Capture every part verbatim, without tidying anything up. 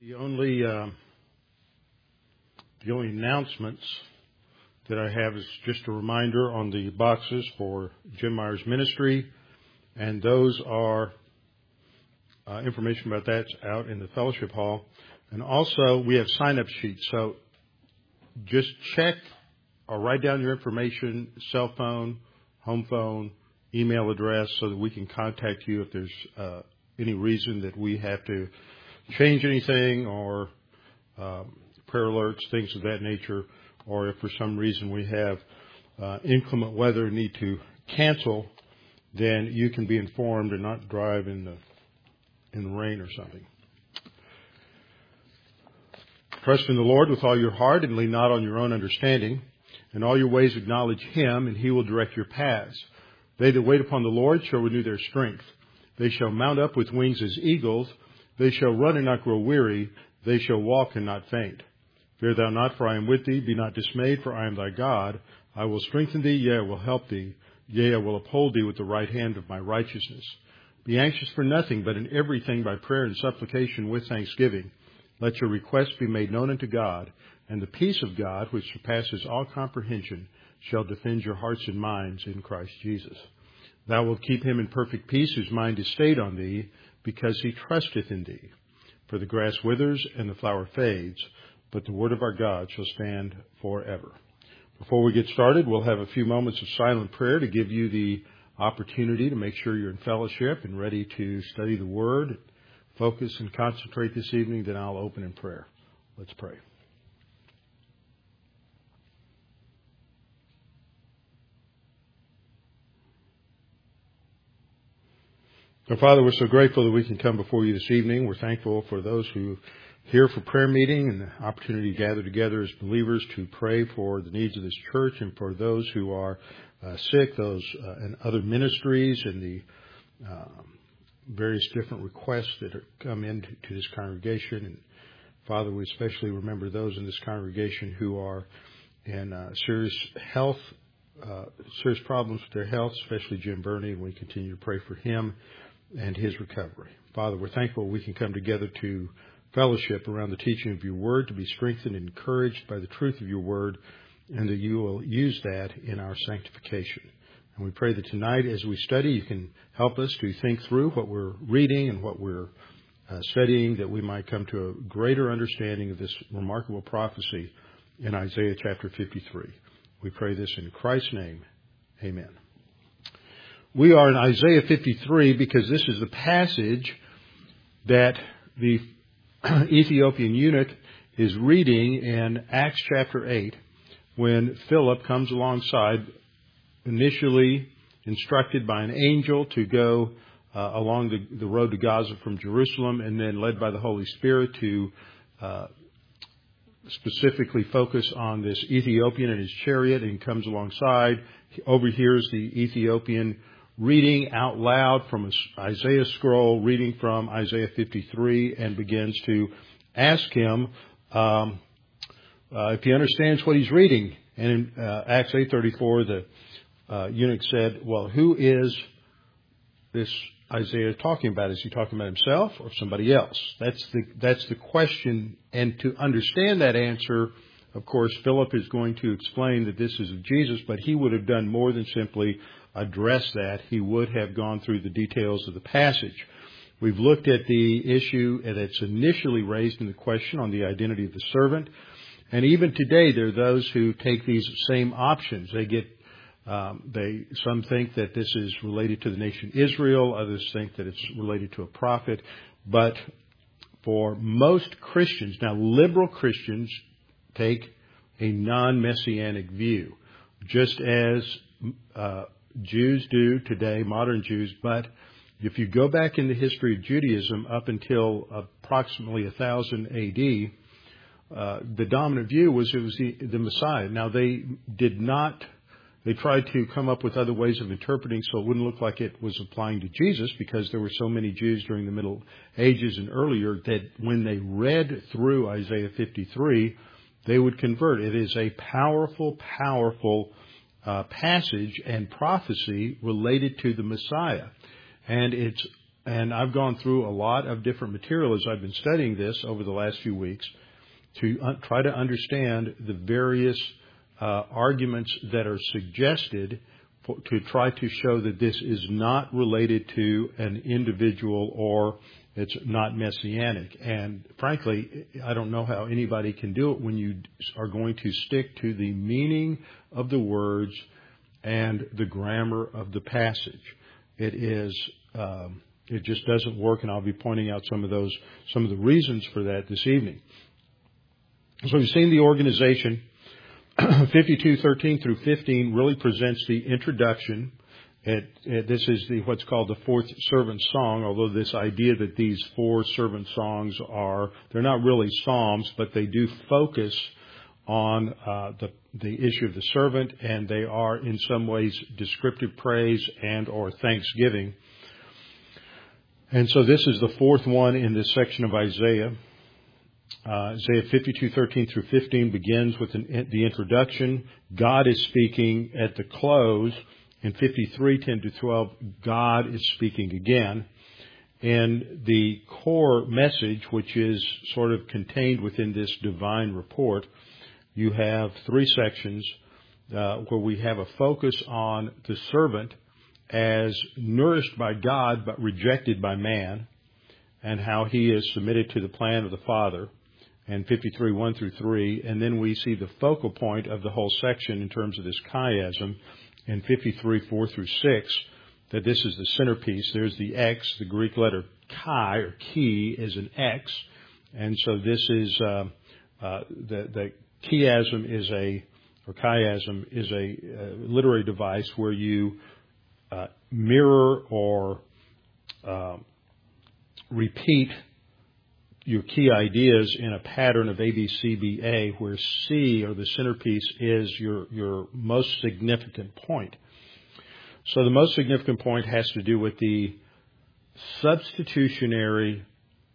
The only uh, the only announcements that I have is just a reminder on the boxes for Jim Myers Ministry, and those are uh, information about that's out in the fellowship hall. And also we have sign-up sheets, so just check or write down your information, cell phone, home phone, email address, so that we can contact you if there's uh, any reason that we have to change anything, or um, prayer alerts, things of that nature, or if for some reason we have uh, inclement weather and need to cancel, then you can be informed and not drive in the in the rain or something. Trust in the Lord with all your heart and lean not on your own understanding. In all your ways acknowledge Him, and He will direct your paths. They that wait upon the Lord shall renew their strength. They shall mount up with wings as eagles. They shall run and not grow weary. They shall walk and not faint. Fear thou not, for I am with thee. Be not dismayed, for I am thy God. I will strengthen thee, yea, I will help thee. Yea, I will uphold thee with the right hand of my righteousness. Be anxious for nothing, but in everything by prayer and supplication with thanksgiving. Let your requests be made known unto God, and the peace of God, which surpasses all comprehension, shall defend your hearts and minds in Christ Jesus. Thou wilt keep him in perfect peace, whose mind is stayed on thee, because he trusteth in thee. For the grass withers and the flower fades, but the word of our God shall stand forever. Before we get started, we'll have a few moments of silent prayer to give you the opportunity to make sure you're in fellowship and ready to study the Word, focus and concentrate this evening. Then I'll open in prayer. Let's pray. So, Father, we're so grateful that we can come before you this evening. We're thankful for those who are here for prayer meeting and the opportunity to gather together as believers to pray for the needs of this church, and for those who are uh, sick, those uh, and other ministries, and the um, various different requests that are come into to this congregation. And Father, we especially remember those in this congregation who are in uh, serious health, uh, serious problems with their health, especially Jim Burney, and we continue to pray for him and his recovery. Father, we're thankful we can come together to fellowship around the teaching of your word, to be strengthened and encouraged by the truth of your word, and that you will use that in our sanctification. And we pray that tonight, as we study, you can help us to think through what we're reading and what we're uh, studying, that we might come to a greater understanding of this remarkable prophecy in Isaiah chapter fifty-three. We pray this in Christ's name. Amen. We are in Isaiah fifty-three because this is the passage that the Ethiopian eunuch is reading in Acts chapter eight, when Philip comes alongside, initially instructed by an angel to go uh, along the, the road to Gaza from Jerusalem, and then led by the Holy Spirit to uh, specifically focus on this Ethiopian and his chariot, and comes alongside, he overhears the Ethiopian reading out loud from Isaiah scroll, reading from Isaiah fifty-three, and begins to ask him um, uh, if he understands what he's reading. And in uh, Acts eight thirty-four, the uh, eunuch said, well, who is this Isaiah talking about? Is he talking about himself or somebody else? That's the that's the question. And to understand that answer, of course, Philip is going to explain that this is of Jesus, but he would have done more than simply address that. He would have gone through the details of the passage. We've looked at the issue that's initially raised in the question on the identity of the servant. And even today, there are those who take these same options. They get, um, they, some think that this is related to the nation Israel. Others think that it's related to a prophet. But for most Christians, now liberal Christians take a non-messianic view, just as uh, Jews do today, modern Jews. But if you go back in the history of Judaism up until approximately one thousand A D, uh, the dominant view was it was the, the Messiah. Now, they did not, they tried to come up with other ways of interpreting so it wouldn't look like it was applying to Jesus, because there were so many Jews during the Middle Ages and earlier that when they read through Isaiah fifty-three, they would convert. It is a powerful, powerful Uh, passage and prophecy related to the Messiah. And it's And I've gone through a lot of different material as I've been studying this over the last few weeks to un- try to understand the various uh, arguments that are suggested for, to try to show that this is not related to an individual or it's not messianic. And frankly, I don't know how anybody can do it when you are going to stick to the meaning of the words and the grammar of the passage. It is, um, it just doesn't work, and I'll be pointing out some of those, some of the reasons for that this evening. So we've seen the organization. fifty-two thirteen through fifteen really presents the introduction. It, it, this is the, what's called the fourth servant song, although this idea that these four servant songs are, they're not really psalms, but they do focus on uh, the, the issue of the servant, and they are in some ways descriptive praise and or thanksgiving. And so this is the fourth one in this section of Isaiah. Uh, Isaiah fifty-two thirteen through fifteen begins with an, the introduction. God is speaking at the close. In fifty-three ten to twelve, God is speaking again. And the core message, which is sort of contained within this divine report, you have three sections uh, where we have a focus on the servant as nourished by God but rejected by man, and how he is submitted to the plan of the Father, and fifty-three one through three. And then we see the focal point of the whole section in terms of this chiasm, in fifty-three four through six, that this is the centerpiece. There's the X, the Greek letter chi, or chi, is an X. And so this is, uh, uh, the, the chiasm is a, or chiasm is a uh, literary device where you uh, mirror or uh, repeat your key ideas in a pattern of A, B, C, B, A, where C, or the centerpiece, is your, your most significant point. So the most significant point has to do with the substitutionary,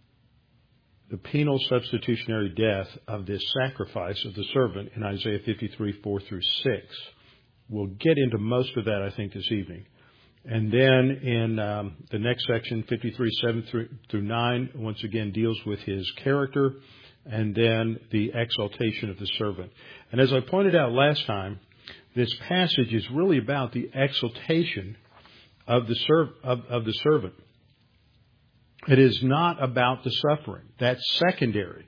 the penal substitutionary death of this sacrifice of the servant in Isaiah fifty-three four through six. We'll get into most of that, I think, this evening. And then in um, the next section, fifty-three seven through nine, once again deals with his character, and then the exaltation of the servant. And as I pointed out last time, this passage is really about the exaltation of the, serv- of, of the servant. It is not about the suffering. That's secondary.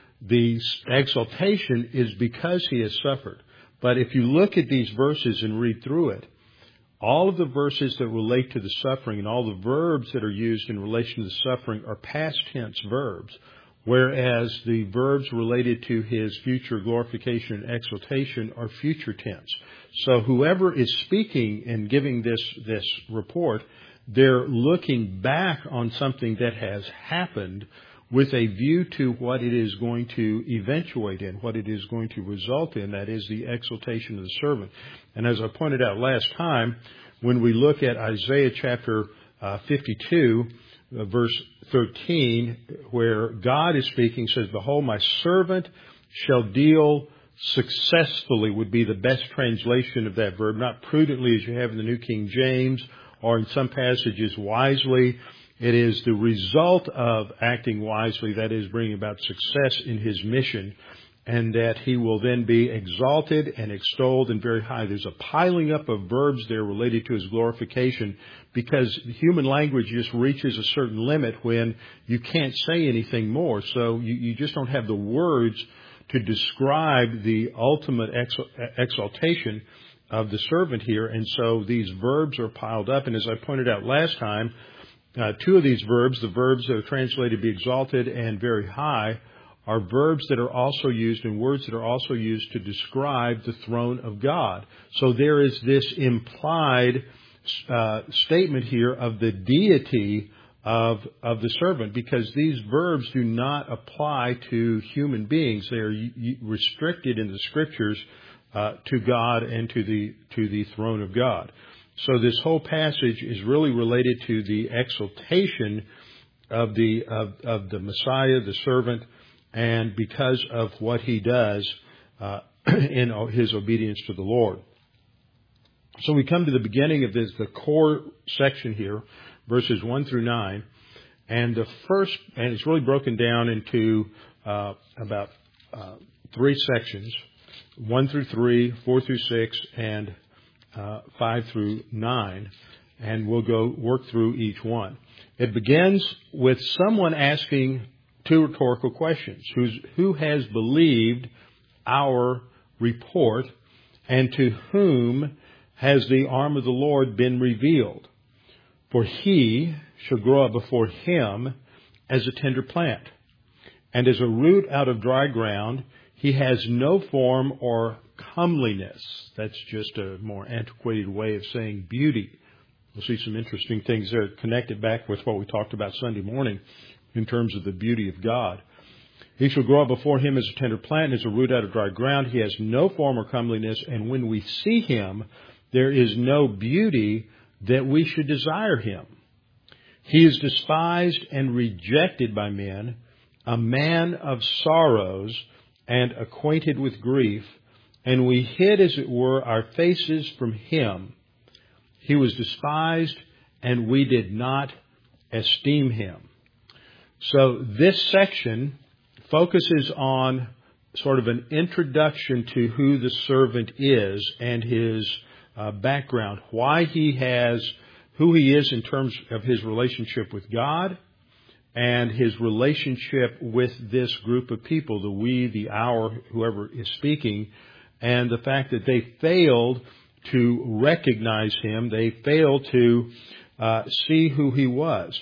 The exaltation is because he has suffered. But if you look at these verses and read through it, all of the verses that relate to the suffering and all the verbs that are used in relation to the suffering are past tense verbs, whereas the verbs related to his future glorification and exaltation are future tense. So whoever is speaking and giving this, this report, they're looking back on something that has happened with a view to what it is going to eventuate in, what it is going to result in, that is the exaltation of the servant. And as I pointed out last time, when we look at Isaiah chapter uh, fifty-two, uh, verse thirteen, where God is speaking, says, "Behold, my servant shall deal successfully," would be the best translation of that verb, not prudently as you have in the New King James, or in some passages wisely. It is the result of acting wisely, that is, bringing about success in his mission, and that he will then be exalted and extolled and very high. There's a piling up of verbs there related to his glorification, because human language just reaches a certain limit when you can't say anything more. So you, you just don't have the words to describe the ultimate exaltation of the servant here. And so these verbs are piled up. And as I pointed out last time, Uh, two of these verbs, the verbs that are translated be exalted and very high, are verbs that are also used and words that are also used to describe the throne of God. So there is this implied uh, statement here of the deity of of the servant, because these verbs do not apply to human beings. They are restricted in the Scriptures uh, to God and to the to the throne of God. So this whole passage is really related to the exaltation of the of, of the Messiah, the servant, and because of what he does uh, in his obedience to the Lord. So we come to the beginning of this, the core section here, verses one through nine. And the first, and it's really broken down into uh, about uh, three sections, one through three, four through six, and uh, five through nine. And we'll go work through each one. It begins with someone asking two rhetorical questions. Who's, who has believed our report, and to whom has the arm of the Lord been revealed? For he shall grow up before him as a tender plant, and as a root out of dry ground. He has no form or comeliness. That's just a more antiquated way of saying beauty. We'll see some interesting things there connected back with what we talked about Sunday morning in terms of the beauty of God. He shall grow up before him as a tender plant, as a root out of dry ground. He has no form or comeliness, and when we see him, there is no beauty that we should desire him. He is despised and rejected by men, a man of sorrows and acquainted with grief, and we hid, as it were, our faces from him. He was despised, and we did not esteem him. So this section focuses on sort of an introduction to who the servant is and his uh, background, why he has, who he is in terms of his relationship with God and his relationship with this group of people, the we, the our, whoever is speaking, and the fact that they failed to recognize him. They failed to uh, see who he was.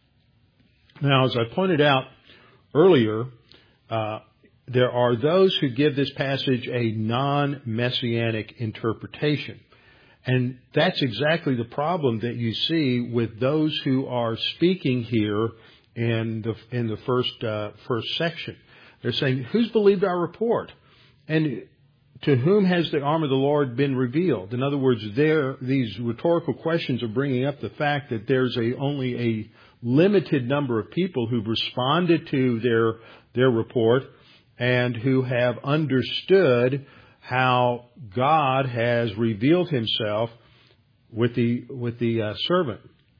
Now, as I pointed out earlier, uh, there are those who give this passage a non-messianic interpretation. And that's exactly the problem that you see with those who are speaking here in the in the first uh, first section. They're saying, who's believed our report? And to whom has the arm of the Lord been revealed? In other words, there these rhetorical questions are bringing up the fact that there's a only a limited number of people who've responded to their their report and who have understood how God has revealed himself with the with the uh, servant.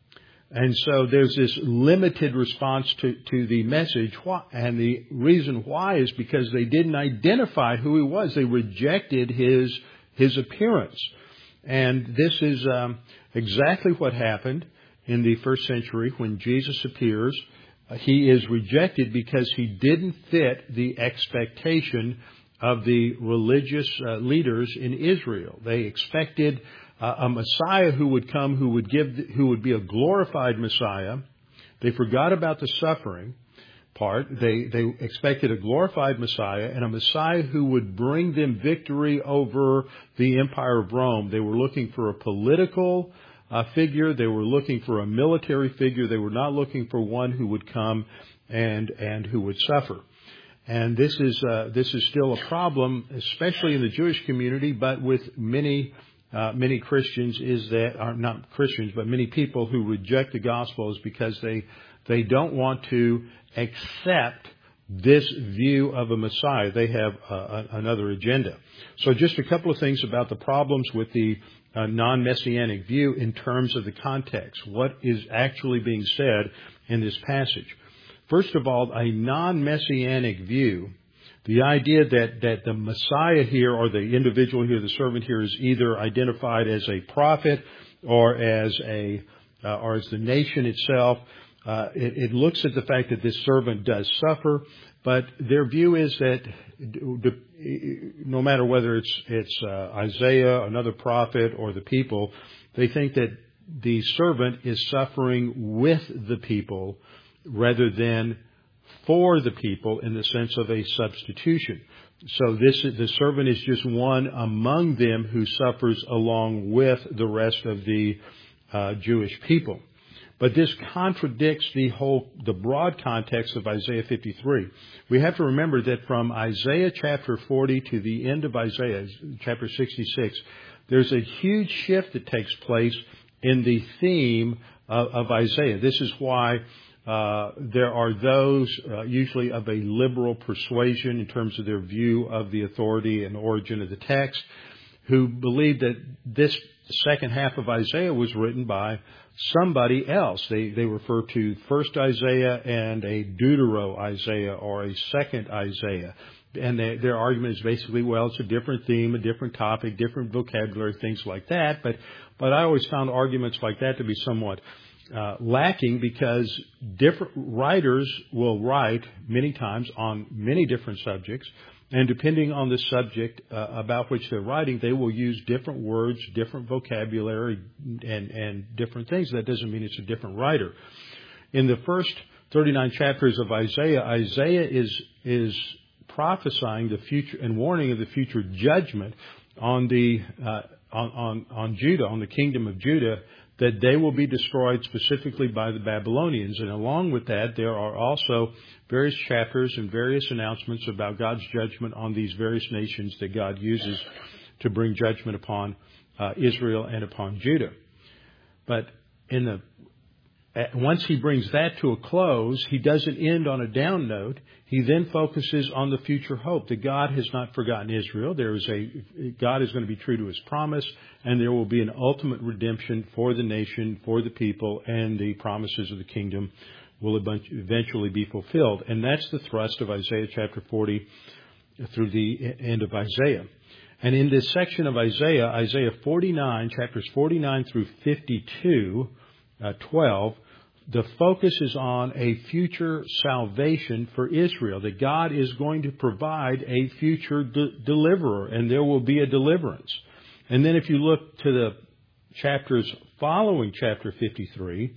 And so there's this limited response to, to the message. And the reason why is because they didn't identify who he was. They rejected his his appearance. And this is um, exactly what happened in the first century when Jesus appears. Uh, he is rejected because he didn't fit the expectation of the religious uh, leaders in Israel. They expected uh, a Messiah who would come, who would give, who would be a glorified Messiah. They forgot about the suffering part. They they expected a glorified Messiah and a Messiah who would bring them victory over the Empire of Rome. They were looking for a political uh, figure. They were looking for a military figure. They were not looking for one who would come and and who would suffer. And this is uh, this is still a problem, especially in the Jewish community, but with many uh, many Christians, is that are not Christians, but many people who reject the gospel is because they they don't want to accept this view of a Messiah. They have uh, another agenda. So just a couple of things about the problems with the uh, non-messianic view in terms of the context. What is actually being said in this passage? First of all, a non-messianic view, the idea that, that the Messiah here or the individual here, the servant here, is either identified as a prophet or as a uh, or as the nation itself. Uh, it, it looks at the fact that this servant does suffer, but their view is that no matter whether it's it's uh, Isaiah, another prophet, or the people, they think that the servant is suffering with the people rather than for the people in the sense of a substitution. So this the servant is just one among them who suffers along with the rest of the uh, Jewish people. But this contradicts the whole, the broad context of Isaiah fifty-three. We have to remember that from Isaiah chapter forty to the end of Isaiah, chapter sixty-six, there's a huge shift that takes place in the theme of, of Isaiah. This is why uh, there are those, uh, usually of a liberal persuasion in terms of their view of the authority and origin of the text, who believe that this second half of Isaiah was written by somebody else. They they refer to first Isaiah and a Deutero Isaiah or a second Isaiah. And they, their argument is basically, well, it's a different theme, a different topic, different vocabulary, things like that. But but I always found arguments like that to be somewhat uh, lacking, because different writers will write many times on many different subjects. And depending on the subject uh, about which they're writing, they will use different words, different vocabulary, and, and different things. That doesn't mean it's a different writer. In the first thirty-nine chapters of Isaiah, Isaiah is is prophesying the future and warning of the future judgment on the uh, on, on on Judah, on the kingdom of Judah, that they will be destroyed specifically by the Babylonians. And along with that, there are also various chapters and various announcements about God's judgment on these various nations that God uses to bring judgment upon uh, Israel and upon Judah. But in the once he brings that to a close, he doesn't end on a down note. He then focuses on the future hope that God has not forgotten Israel. There is a God is going to be true to his promise, and there will be an ultimate redemption for the nation, for the people, and the promises of the kingdom will eventually be fulfilled. And that's the thrust of Isaiah chapter forty through the end of Isaiah. And in this section of Isaiah, Isaiah forty-nine, chapters forty-nine through fifty-two, uh, twelve, the focus is on a future salvation for Israel, that God is going to provide a future de- deliverer, and there will be a deliverance. And then if you look to the chapters following chapter fifty-three,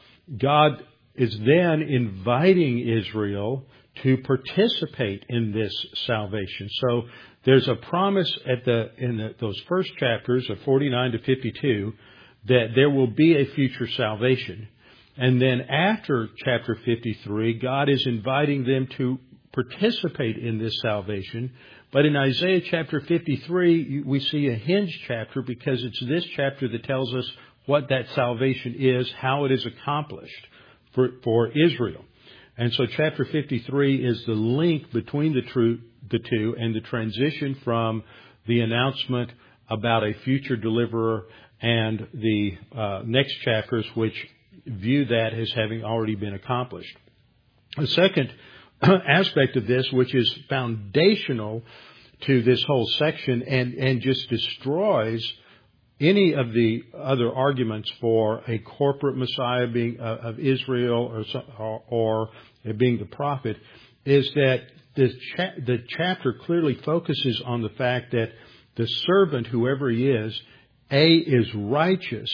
God is then inviting Israel to participate in this salvation. So there's a promise at the in the, those first chapters of forty-nine to fifty-two that there will be a future salvation. And then after chapter fifty-three, God is inviting them to participate in this salvation. But in Isaiah chapter fifty-three, we see a hinge chapter, because it's this chapter that tells us what that salvation is, how it is accomplished for, for Israel. And so chapter fifty-three is the link between the, true, the two, and the transition from the announcement about a future deliverer and the uh, next chapters, which view that as having already been accomplished. The second aspect of this, which is foundational to this whole section and, and just destroys any of the other arguments for a corporate Messiah being uh, of Israel or, or, or being the prophet, is that this cha- the chapter clearly focuses on the fact that the servant, whoever he is, A, is righteous,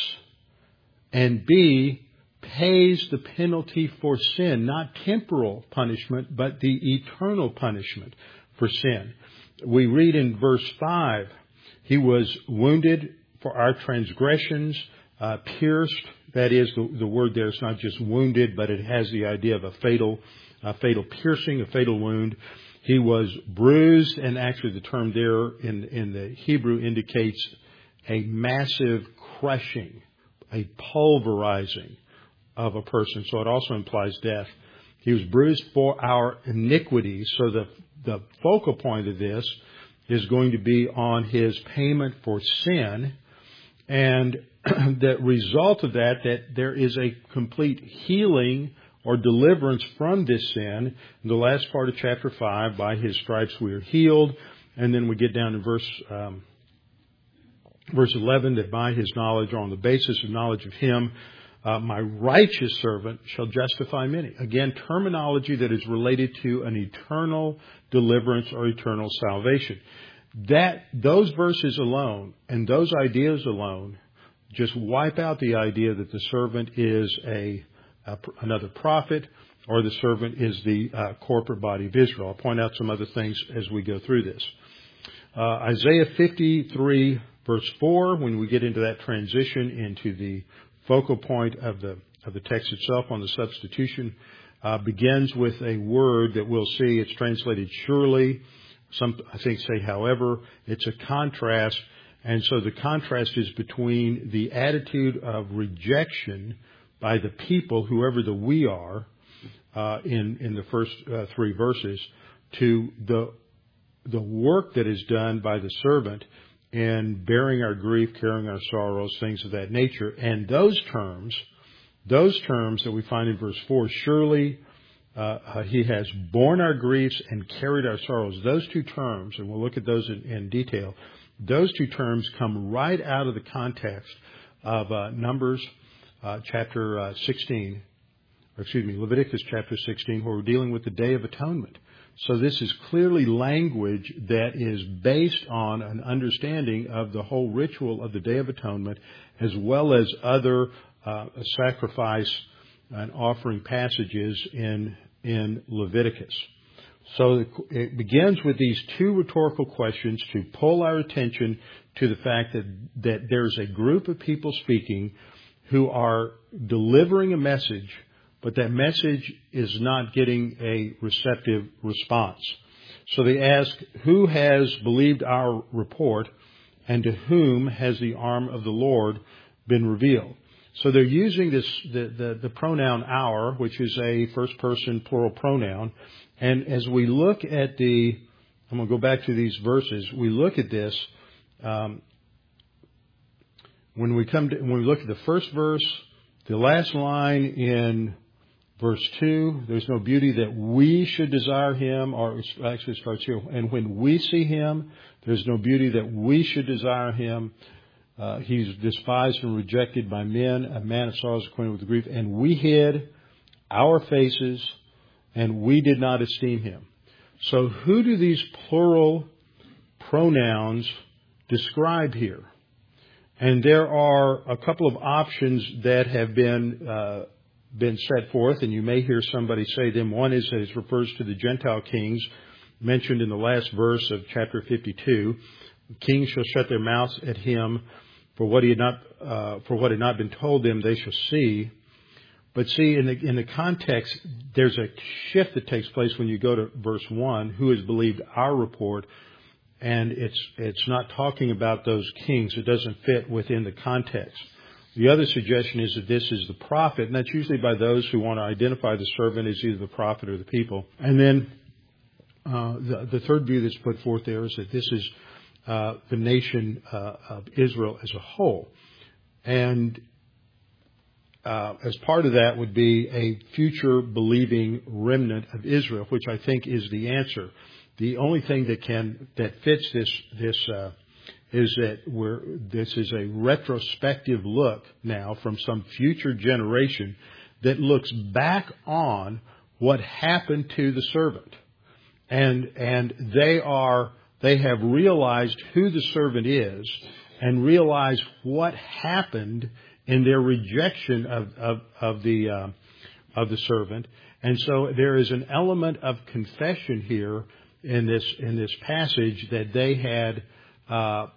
and B, pays the penalty for sin, not temporal punishment, but the eternal punishment for sin. We read in verse five, he was wounded for our transgressions, uh, pierced. That is, the, the word there is not just wounded, but it has the idea of a fatal, a fatal piercing, a fatal wound. He was bruised, and actually the term there in, in the Hebrew indicates a massive crushing, a pulverizing of a person. So it also implies death. He was bruised for our iniquities. So the, the focal point of this is going to be on his payment for sin. And the result of that, that there is a complete healing or deliverance from this sin. In the last part of chapter five, by his stripes we are healed. And then we get down to verse, um, verse eleven, that by his knowledge, or on the basis of knowledge of him, Uh, my righteous servant shall justify many. Again, terminology that is related to an eternal deliverance or eternal salvation. That, those verses alone and those ideas alone just wipe out the idea that the servant is a, a another prophet, or the servant is the uh, corporate body of Israel. I'll point out some other things as we go through this. Uh, Isaiah fifty-three verse four, when we get into that transition into the focal point of the of the text itself on the substitution, uh, begins with a word that we'll see. It's translated surely. Some, I think, say however. It's a contrast. And so the contrast is between the attitude of rejection by the people, whoever the we are, uh, in, in the first uh, three verses, to the, the work that is done by the servant in bearing our grief, carrying our sorrows, things of that nature. And those terms, those terms that we find in verse four, surely uh, uh, he has borne our griefs and carried our sorrows. Those two terms, and we'll look at those in, in detail, those two terms come right out of the context of uh, Numbers uh, chapter uh, sixteen, or excuse me, Leviticus chapter sixteen, where we're dealing with the Day of Atonement. So this is clearly language that is based on an understanding of the whole ritual of the Day of Atonement, as well as other uh, sacrifice and offering passages in in Leviticus. So it begins with these two rhetorical questions to pull our attention to the fact that, that there's a group of people speaking who are delivering a message, but that message is not getting a receptive response. So they ask, who has believed our report, and to whom has the arm of the Lord been revealed? So they're using this the, the, the pronoun our, which is a first person plural pronoun. And as we look at the, I'm going to go back to these verses, we look at this, um, when we come to, when we look at the first verse, the last line in verse two, there's no beauty that we should desire him, or actually it starts here, and when we see him, there's no beauty that we should desire him. Uh, he's despised and rejected by men, a man of sorrows, acquainted with grief, and we hid our faces, and we did not esteem him. So who do these plural pronouns describe here? And there are a couple of options that have been uh, been set forth, and you may hear somebody say them. One is that it refers to the Gentile kings mentioned in the last verse of chapter fifty-two. Kings shall shut their mouths at him, for what he had not uh, for what had not been told them they shall see. But see, in the in the context, there's a shift that takes place when you go to verse one. Who has believed our report? And it's it's not talking about those kings. It doesn't fit within the context. The other suggestion is that this is the prophet, and that's usually by those who want to identify the servant as either the prophet or the people. And then uh, the, the third view that's put forth there is that this is uh, the nation uh, of Israel as a whole. And uh, as part of that would be a future believing remnant of Israel, which I think is the answer. The only thing that can that fits this this uh, is that we're this is a retrospective look now from some future generation that looks back on what happened to the servant, and and they are they have realized who the servant is and realized what happened in their rejection of of, of the uh, of the servant, and so there is an element of confession here in this in this passage that they had uh,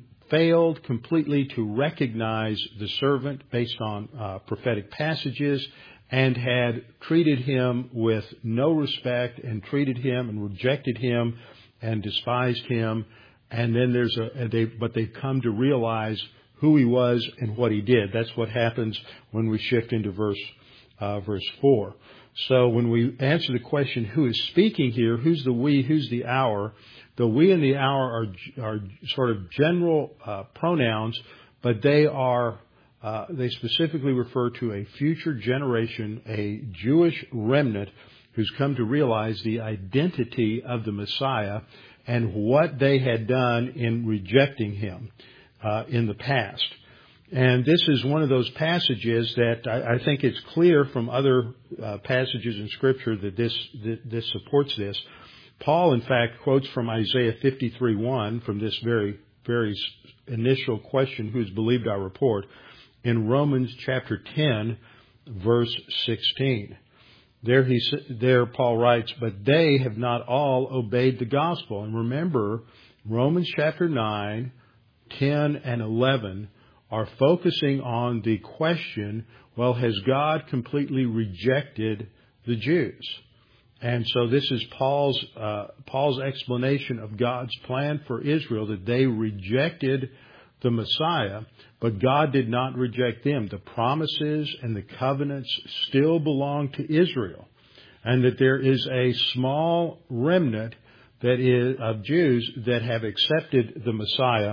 failed completely to recognize the servant based on uh, prophetic passages, and had treated him with no respect, and treated him and rejected him and despised him. And then there's a they but they've come to realize who he was and what he did. That's what happens when we shift into verse uh, verse four. So when we answer the question, who is speaking here, who's the we, who's the our, the we and the our are, are sort of general uh, pronouns, but they are, uh, they specifically refer to a future generation, a Jewish remnant who's come to realize the identity of the Messiah and what they had done in rejecting him uh, in the past. And this is one of those passages that I, I think it's clear from other uh, passages in Scripture that this that this supports this. Paul, in fact, quotes from Isaiah fifty-three one from this very very initial question, "Who's believed our report?" in Romans chapter ten, verse sixteen. There he there Paul writes, "But they have not all obeyed the gospel." And remember, Romans chapter nine, ten, and eleven are focusing on the question, well, has God completely rejected the Jews? And so this is Paul's uh, Paul's explanation of God's plan for Israel, that they rejected the Messiah, but God did not reject them. The promises and the covenants still belong to Israel, and that there is a small remnant that is of Jews that have accepted the Messiah,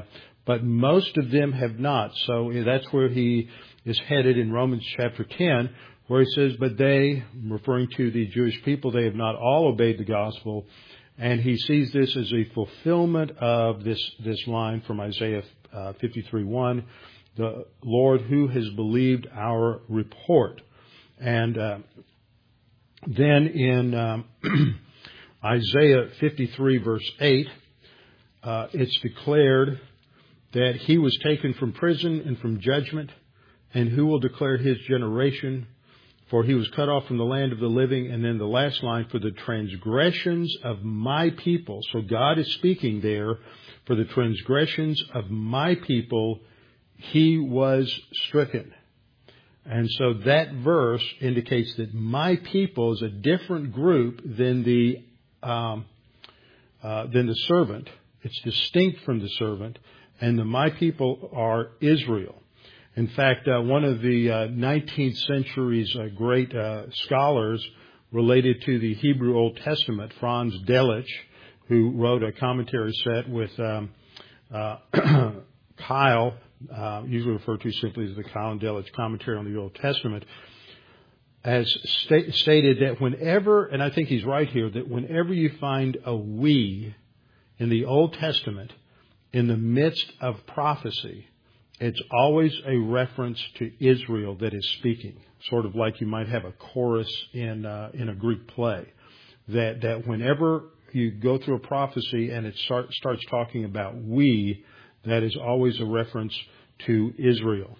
but most of them have not. So that's where he is headed in Romans chapter ten, where he says, but they, referring to the Jewish people, they have not all obeyed the gospel. And he sees this as a fulfillment of this, this line from Isaiah uh, fifty-three one, the Lord who has believed our report. And uh, then in um, Isaiah fifty-three verse eight, uh, it's declared that he was taken from prison and from judgment, and who will declare his generation? For he was cut off from the land of the living. And then the last line, for the transgressions of my people. So God is speaking there, for the transgressions of my people, he was stricken. And so that verse indicates that my people is a different group than the um, uh, than the servant. It's distinct from the servant, and the my people are Israel. In fact, uh, one of the uh, nineteenth century's uh, great uh, scholars related to the Hebrew Old Testament, Franz Delitzsch, who wrote a commentary set with um, uh, Kyle, uh, usually referred to simply as the Kyle and Delitzsch commentary on the Old Testament, has sta- stated that whenever, and I think he's right here, that whenever you find a we in the Old Testament in the midst of prophecy, it's always a reference to Israel that is speaking, sort of like you might have a chorus in uh, in a Greek play. That that whenever you go through a prophecy and it start, starts talking about we, that is always a reference to Israel.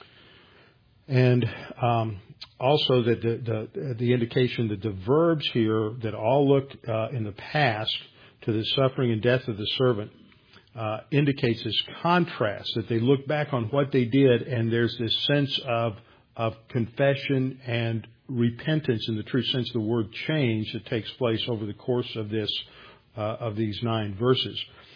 And um, also that the, the the indication that the verbs here that all look uh, in the past to the suffering and death of the servant Uh, indicates this contrast, that they look back on what they did, and there's this sense of of confession and repentance in the true sense of the word change that takes place over the course of this uh, of these nine verses.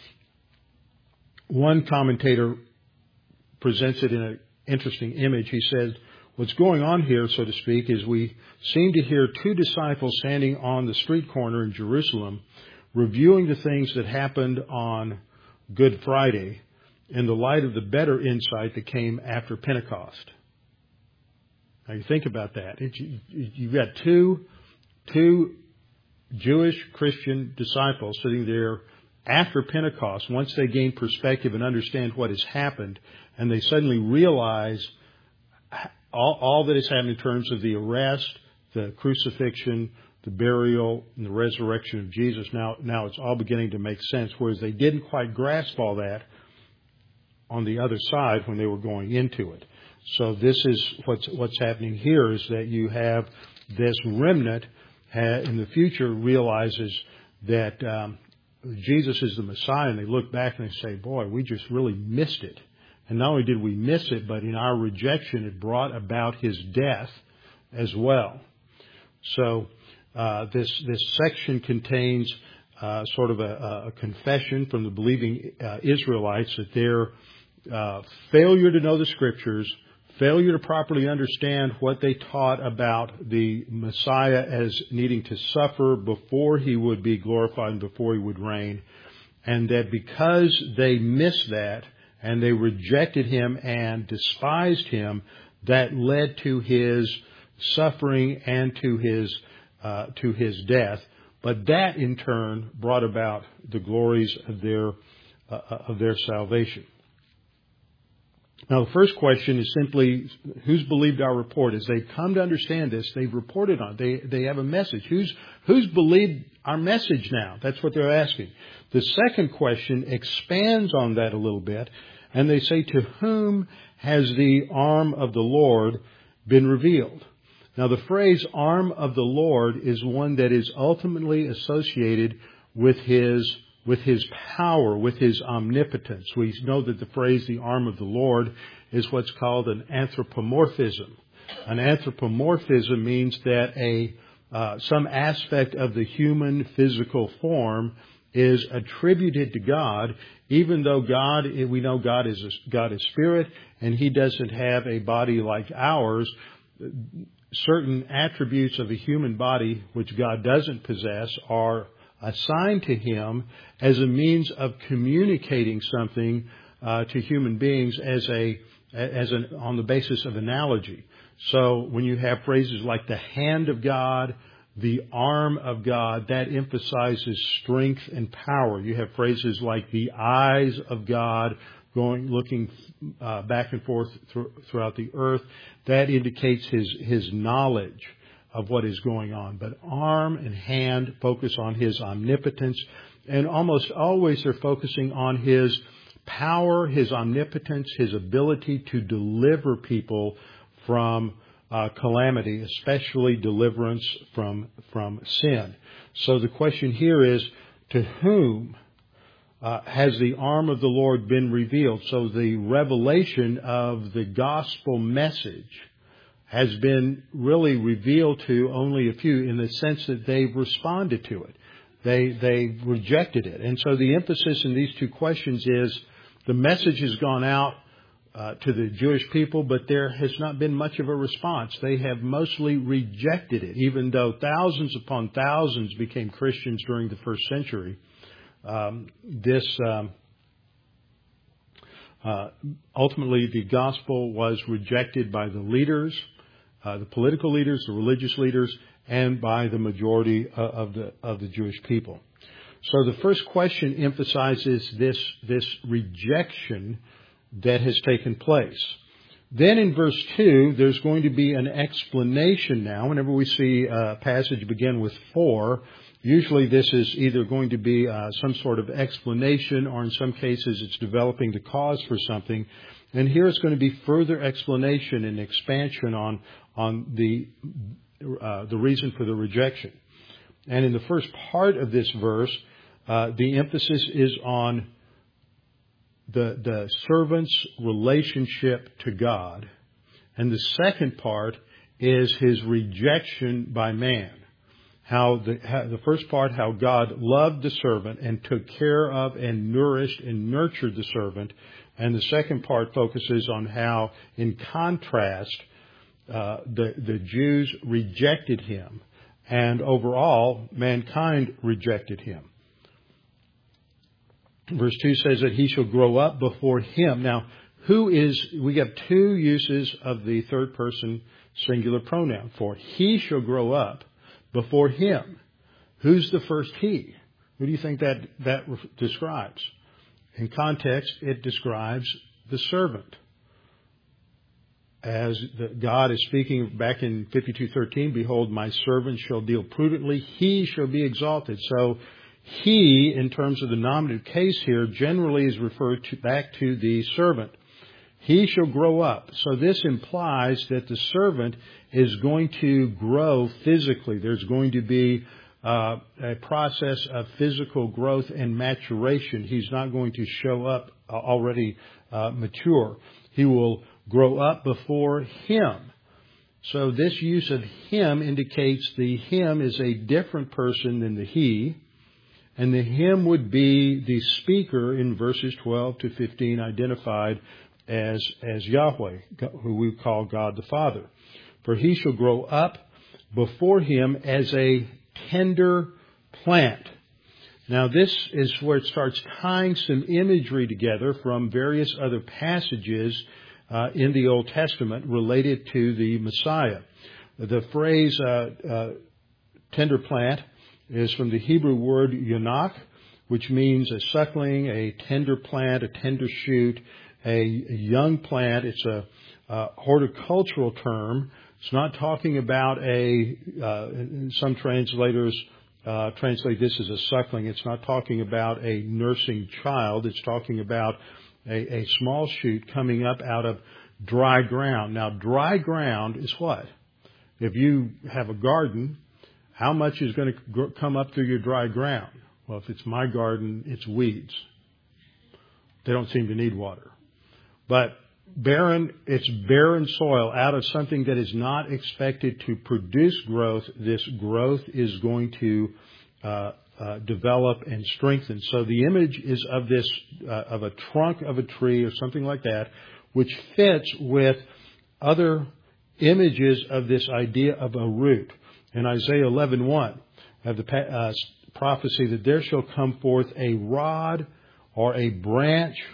One commentator presents it in an interesting image. He says, what's going on here, so to speak, is we seem to hear two disciples standing on the street corner in Jerusalem reviewing the things that happened on Good Friday in the light of the better insight that came after Pentecost. Now you think about that. It, you, you've got two, two Jewish Christian disciples sitting there after Pentecost, once they gain perspective and understand what has happened, and they suddenly realize all, all that has happened in terms of the arrest, the crucifixion, the burial, and the resurrection of Jesus. Now, now it's all beginning to make sense, whereas they didn't quite grasp all that on the other side when they were going into it. So this is what's what's happening here, is that you have this remnant uh, in the future realizes that um, Jesus is the Messiah, and they look back and they say, boy, we just really missed it. And not only did we miss it, but in our rejection, it brought about his death as well. So Uh, this this section contains uh, sort of a, a confession from the believing uh, Israelites that their uh, failure to know the Scriptures, failure to properly understand what they taught about the Messiah as needing to suffer before he would be glorified and before he would reign, and that because they missed that and they rejected him and despised him, that led to his suffering and to his Uh, to his death, but that in turn brought about the glories of their uh, of their salvation. Now, the first question is simply, who's believed our report? As they come to understand this, they've reported on it. They they have a message. Who's who's believed our message now? That's what they're asking. The second question expands on that a little bit, and they say, to whom has the arm of the Lord been revealed? Now, the phrase arm of the Lord is one that is ultimately associated with his, with his power, with his omnipotence. We know that the phrase the arm of the Lord is what's called an anthropomorphism. An anthropomorphism means that a, uh, some aspect of the human physical form is attributed to God, even though God, we know God is, a, God is spirit, and he doesn't have a body like ours. Certain attributes of a human body which God doesn't possess are assigned to him as a means of communicating something uh, to human beings as a as an on the basis of analogy. So when you have phrases like the hand of God, the arm of God, that emphasizes strength and power. You have phrases like the eyes of God, going, looking uh, back and forth th- throughout the earth. That indicates his his knowledge of what is going on. But arm and hand focus on his omnipotence, and almost always they're focusing on his power, his omnipotence, his ability to deliver people from uh, calamity, especially deliverance from from sin. So the question here is, to whom uh, has the arm of the Lord been revealed? So the revelation of the gospel message has been really revealed to only a few, in the sense that they've responded to it. They they rejected it. And so the emphasis in these two questions is the message has gone out uh, to the Jewish people, but there has not been much of a response. They have mostly rejected it, even though thousands upon thousands became Christians during the first century. Um, this um, uh, ultimately, the gospel was rejected by the leaders, uh, the political leaders, the religious leaders, and by the majority of the of the Jewish people. So the first question emphasizes this this rejection that has taken place. Then in verse two, there's going to be an explanation now. Whenever we see a passage begin with for, usually this is either going to be uh, some sort of explanation, or in some cases it's developing the cause for something. And here it's going to be further explanation and expansion on on the uh, the reason for the rejection. And in the first part of this verse, uh, the emphasis is on the the servant's relationship to God, and the second part is his rejection by man. How the how, the first part, how God loved the servant and took care of and nourished and nurtured the servant, and the second part focuses on how, in contrast, uh, the the Jews rejected him, and overall mankind rejected him. Verse two says that he shall grow up before him. Now, who is, we have two uses of the third person singular pronoun. For he shall grow up before him. Who's the first he? Who do you think that, that describes? In context, it describes the servant. As the, God is speaking back in fifty-two thirteen, behold, my servant shall deal prudently. He shall be exalted. So, he, in terms of the nominative case here, generally is referred to back to the servant. He shall grow up. So this implies that the servant is going to grow physically. There's going to be uh, a process of physical growth and maturation. He's not going to show up already uh, mature. He will grow up before him. So this use of him indicates the him is a different person than the he. And the him would be the speaker in verses twelve to fifteen, identified as, as Yahweh, who we call God the Father. For he shall grow up before him as a tender plant. Now this is where it starts tying some imagery together from various other passages uh, in the Old Testament related to the Messiah. The phrase uh, uh, tender plant is from the Hebrew word yonak, which means a suckling, a tender plant, a tender shoot, a, a young plant. It's a, a horticultural term. It's not talking about a, uh, some translators uh, translate this as a suckling. It's not talking about a nursing child. It's talking about a, a small shoot coming up out of dry ground. Now, dry ground is what? If you have a garden, how much is going to come up through your dry ground? Well, if it's my garden, it's weeds. They don't seem to need water. But barren, it's barren soil out of something that is not expected to produce growth. This growth is going to uh, uh, develop and strengthen. So the image is of this, uh, of a trunk of a tree or something like that, which fits with other images of this idea of a root. In Isaiah eleven one, of the uh, prophecy that there shall come forth a rod or a branch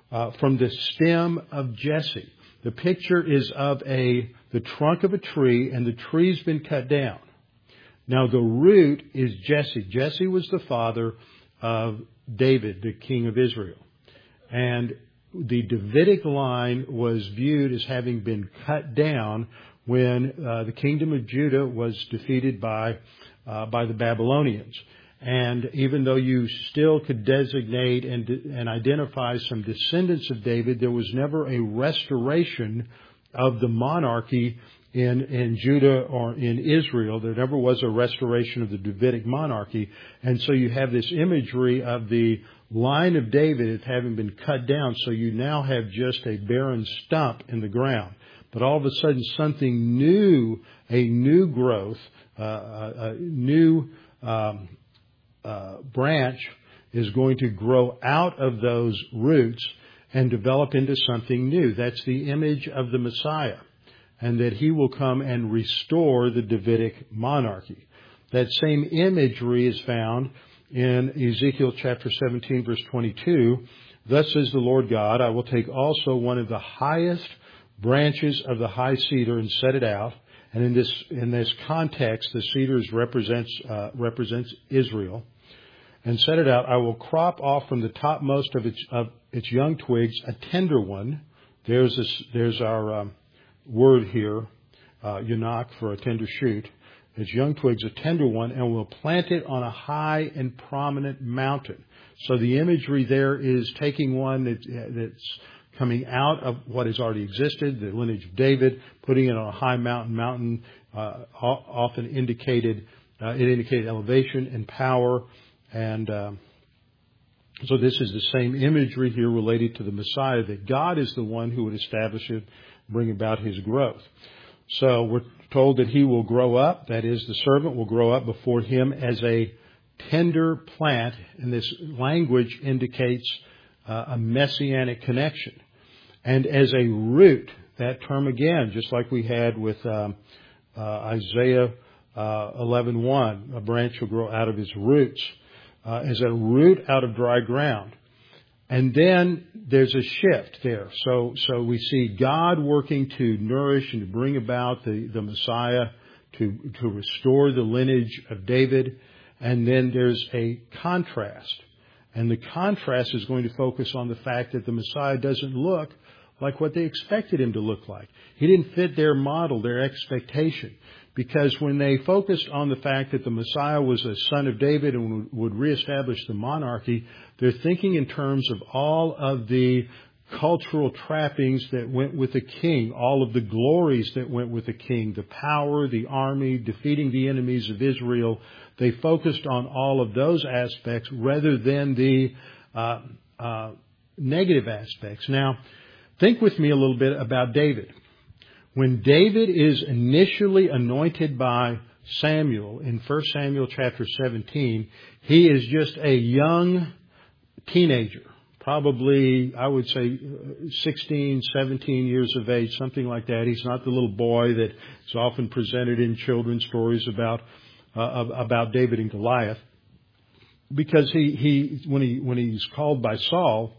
uh, from the stem of Jesse. The picture is of a the trunk of a tree, and the tree's been cut down. Now the root is Jesse. Jesse was the father of David, the king of Israel. And the Davidic line was viewed as having been cut down when uh, the kingdom of Judah was defeated by uh, by the Babylonians. And even though you still could designate and, and identify some descendants of David, there was never a restoration of the monarchy in, in Judah or in Israel. There never was a restoration of the Davidic monarchy. And so you have this imagery of the line of David as having been cut down. So you now have just a barren stump in the ground. But all of a sudden something new, a new growth, uh, a, a new um, uh, branch is going to grow out of those roots and develop into something new. That's the image of the Messiah, and that he will come and restore the Davidic monarchy. That same imagery is found in Ezekiel chapter seventeen, verse twenty-two. Thus says the Lord God, I will take also one of the highest branches of the high cedar and set it out. And in this in this context, the cedars represents uh, represents Israel. And set it out. I will crop off from the topmost of its of its young twigs a tender one. There's this, there's our um, word here, uh, yanak, for a tender shoot. Its young twigs a tender one, and will plant it on a high and prominent mountain. So the imagery there is taking one that, that's coming out of what has already existed, the lineage of David, putting it on a high mountain. Mountain uh, often indicated uh, it indicated elevation and power. And um, so this is the same imagery here related to the Messiah, that God is the one who would establish it, bring about his growth. So we're told that he will grow up, that is, the servant will grow up before him as a tender plant, and this language indicates uh, a messianic connection. And as a root, that term again, just like we had with um, uh, Isaiah uh, eleven one, a branch will grow out of his roots. Uh, as a root out of dry ground. And then there's a shift there. So, so we see God working to nourish and to bring about the, the Messiah, to, to restore the lineage of David. And then there's a contrast. And the contrast is going to focus on the fact that the Messiah doesn't look like what they expected him to look like. He didn't fit their model, their expectation. Because when they focused on the fact that the Messiah was a son of David and would reestablish the monarchy, they're thinking in terms of all of the cultural trappings that went with the king, all of the glories that went with the king, the power, the army, defeating the enemies of Israel. They focused on all of those aspects rather than the uh, uh, negative aspects. Now, think with me a little bit about David. When David is initially anointed by Samuel in First Samuel chapter seventeen, he is just a young teenager, probably, I would say, sixteen, seventeen years of age, something like that. He's not the little boy that is often presented in children's stories about uh, about David and Goliath, because he, he when he when he's called by Saul,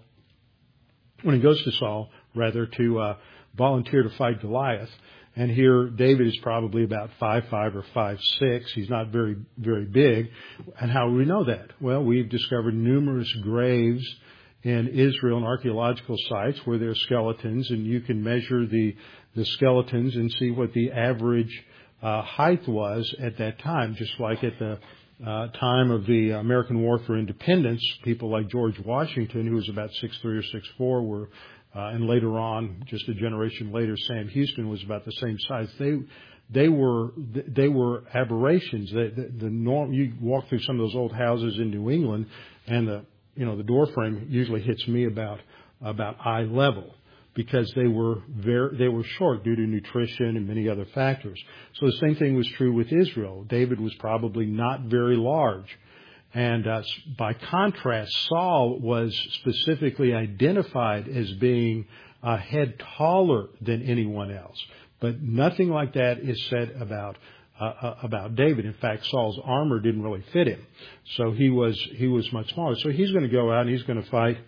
when he goes to Saul rather to uh, volunteer to fight Goliath. And here David is probably about five five or five six. He's not very, very big. And how do we know that? Well, we've discovered numerous graves in Israel and archaeological sites where there are skeletons, and you can measure the, the skeletons and see what the average uh, height was at that time. Just like at the uh, time of the American War for Independence, people like George Washington, who was about six three or six four, were Uh, and later on, just a generation later, Sam Houston was about the same size. They, they were, they were aberrations. The, the, the norm, you walk through some of those old houses in New England, and the, you know, the door frame usually hits me about, about eye level, because they were very, they were short due to nutrition and many other factors. So the same thing was true with Israel. David was probably not very large. And uh, by contrast, Saul was specifically identified as being a head taller than anyone else. But nothing like that is said about uh, about David. In fact, Saul's armor didn't really fit him, so he was he was much smaller. So he's going to go out and he's going to fight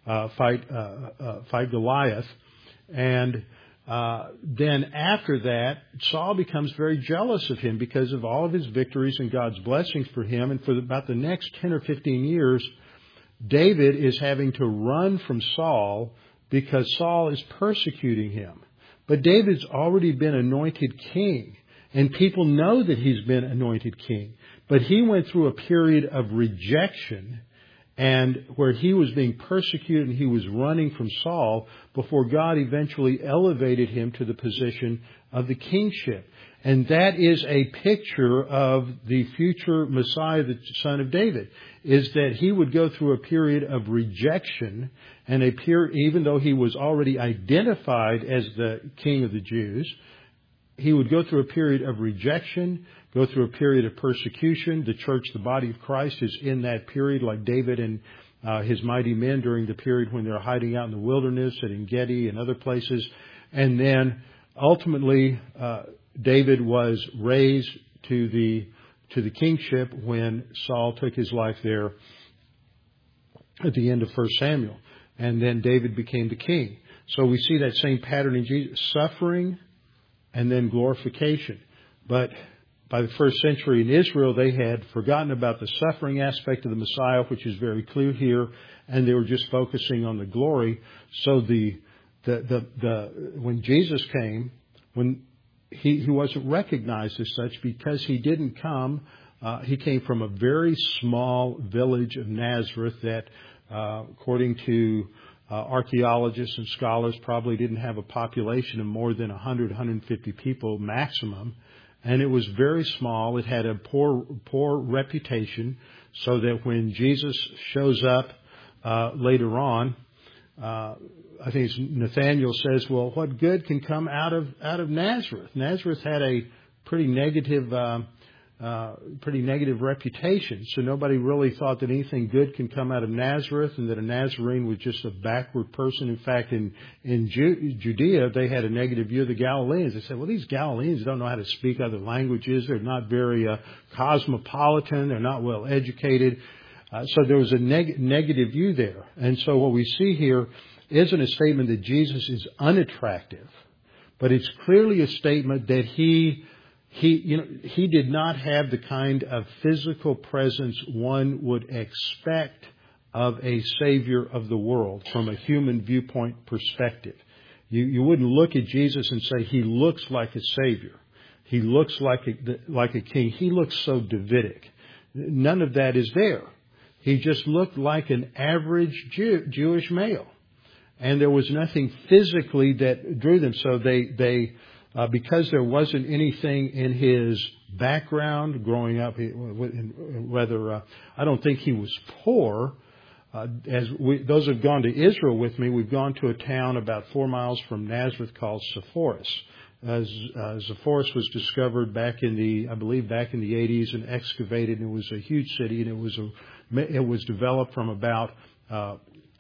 uh, fight uh, uh, fight Goliath, and uh, then after that, Saul becomes very jealous of him because of all of his victories and God's blessings for him. And for about the next ten or fifteen years, David is having to run from Saul because Saul is persecuting him. But David's already been anointed king, and people know that he's been anointed king. But he went through a period of rejection, and where he was being persecuted and he was running from Saul before God eventually elevated him to the position of the kingship. And that is a picture of the future Messiah, the son of David, is that he would go through a period of rejection, and a period, even though he was already identified as the king of the Jews, he would go through a period of rejection, go through a period of persecution. The church, the body of Christ, is in that period, like David and uh, his mighty men during the period when they're hiding out in the wilderness at En-Gedi and other places. And then ultimately, uh, David was raised to the to the kingship when Saul took his life there at the end of First Samuel. And then David became the king. So we see that same pattern in Jesus, suffering and then glorification. But by the first century in Israel, they had forgotten about the suffering aspect of the Messiah, which is very clear here, and they were just focusing on the glory. So the the the, the when Jesus came, when he, he wasn't recognized as such because he didn't come. Uh, he came from a very small village of Nazareth that, uh, according to uh, archaeologists and scholars, probably didn't have a population of more than one hundred, one hundred fifty people maximum. And it was very small. It had a poor, poor reputation, so that when Jesus shows up uh, later on, uh, I think it's Nathaniel says, "Well, what good can come out of out of Nazareth?" Nazareth had a pretty negative, uh, uh, pretty negative reputation, so nobody really thought that anything good can come out of Nazareth, and that a Nazarene was just a backward person. In fact, in in Ju- Judea, they had a negative view of the Galileans. They said, "Well, these Galileans don't know how to speak other languages. They're not very uh, cosmopolitan. They're not well educated." Uh, so there was a neg- negative view there. And so what we see here isn't a statement that Jesus is unattractive, but it's clearly a statement that he, he, you know, he did not have the kind of physical presence one would expect of a Savior of the world from a human viewpoint perspective. You, you wouldn't look at Jesus and say he looks like a Savior. He looks like a, like a king. He looks so Davidic. None of that is there. He just looked like an average Jew, Jewish male. And there was nothing physically that drew them. So they, they uh, because there wasn't anything in his background growing up, whether, uh, I don't think he was poor. Uh, as we, those who have gone to Israel with me, we've gone to a town about four miles from Nazareth called Sepphoris. As uh, Sepphoris was discovered back in the, I believe, back in the eighties and excavated, and it was a huge city, and it was a, it was developed from about uh,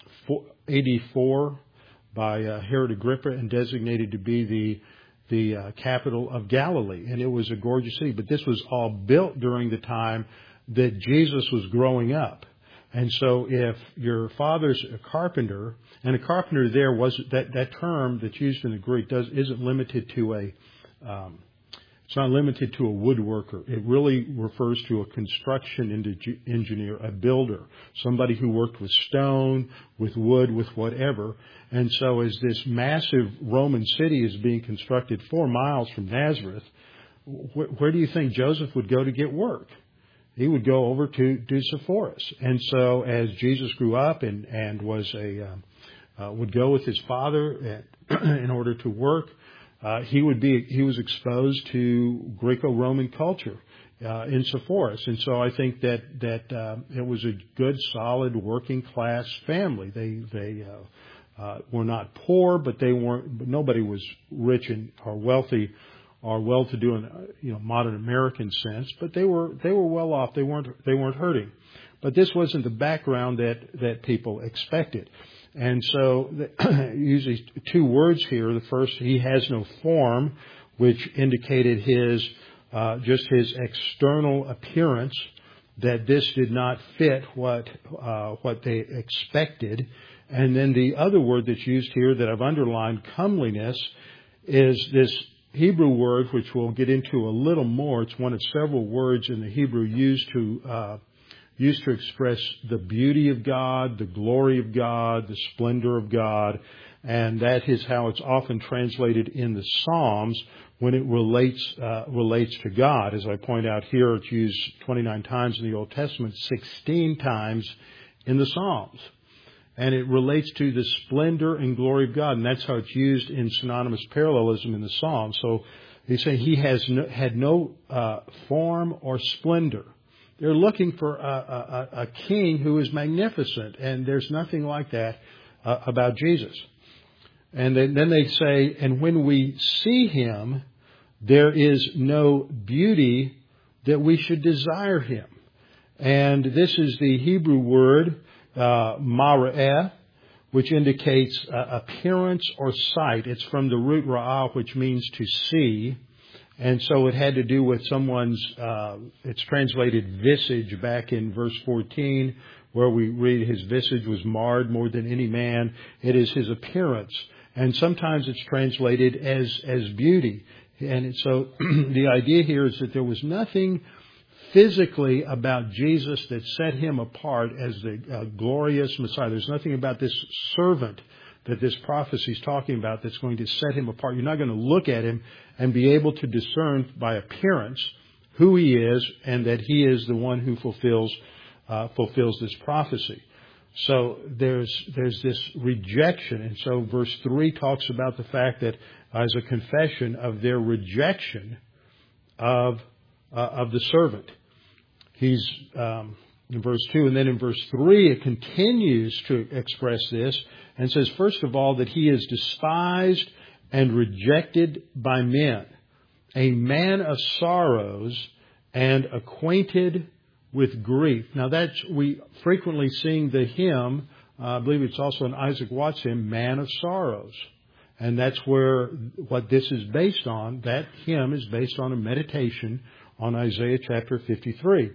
eighty-four by uh, Herod Agrippa and designated to be the the uh, capital of Galilee, and it was a gorgeous city. But this was all built during the time that Jesus was growing up. And so if your father's a carpenter, and a carpenter there was that, that term that's used in the Greek does isn't limited to a um, it's not limited to a woodworker. It really refers to a construction engineer, a builder, somebody who worked with stone, with wood, with whatever. And so as this massive Roman city is being constructed four miles from Nazareth, wh- where do you think Joseph would go to get work? He would go over to, to Sepphoris. And so as Jesus grew up and, and was a, uh, uh, would go with his father at, in order to work, uh, he would be, he was exposed to Greco-Roman culture, uh, in Sepphoris. And so I think that, that, uh, it was a good, solid working class family. They, they, uh, uh, were not poor, but they weren't, but nobody was rich and, or wealthy or well-to-do in, you know, modern American sense, but they were they were well off. They weren't they weren't hurting, but this wasn't the background that that people expected, and so the, usually two words here. The first, he has no form, which indicated his uh, just his external appearance, that this did not fit what uh, what they expected. And then the other word that's used here that I've underlined, comeliness, is this Hebrew word, which we'll get into a little more. It's one of several words in the Hebrew used to uh, used to express the beauty of God, the glory of God, the splendor of God, and that is how it's often translated in the Psalms when it relates uh, relates to God. As I point out here, it's used twenty-nine times in the Old Testament, sixteen times in the Psalms. And it relates to the splendor and glory of God. And that's how it's used in synonymous parallelism in the Psalms. So they say he has no, had no uh, form or splendor. They're looking for a, a, a king who is magnificent. And there's nothing like that uh, about Jesus. And then, then they say, and when we see him, there is no beauty that we should desire him. And this is the Hebrew word, Uh, mara'eh, which indicates uh, appearance or sight. It's from the root ra'ah, which means to see. And so it had to do with someone's, uh, it's translated visage back in verse fourteen, where we read his visage was marred more than any man. It is his appearance. And sometimes it's translated as, as beauty. And so the idea here is that there was nothing physically about Jesus that set him apart as the uh, glorious Messiah. There's nothing about this servant that this prophecy is talking about that's going to set him apart. You're not going to look at him and be able to discern by appearance who he is and that he is the one who fulfills uh, fulfills this prophecy. So there's there's this rejection. And so verse three talks about the fact that as a confession of their rejection of uh, of the servant. He's um, in verse two, and then in verse three, it continues to express this and says, first of all, that he is despised and rejected by men, a man of sorrows and acquainted with grief. Now, that's we frequently sing the hymn. Uh, I believe it's also an Isaac Watts hymn, "Man of Sorrows," and that's where what this is based on. That hymn is based on a meditation on Isaiah chapter fifty-three.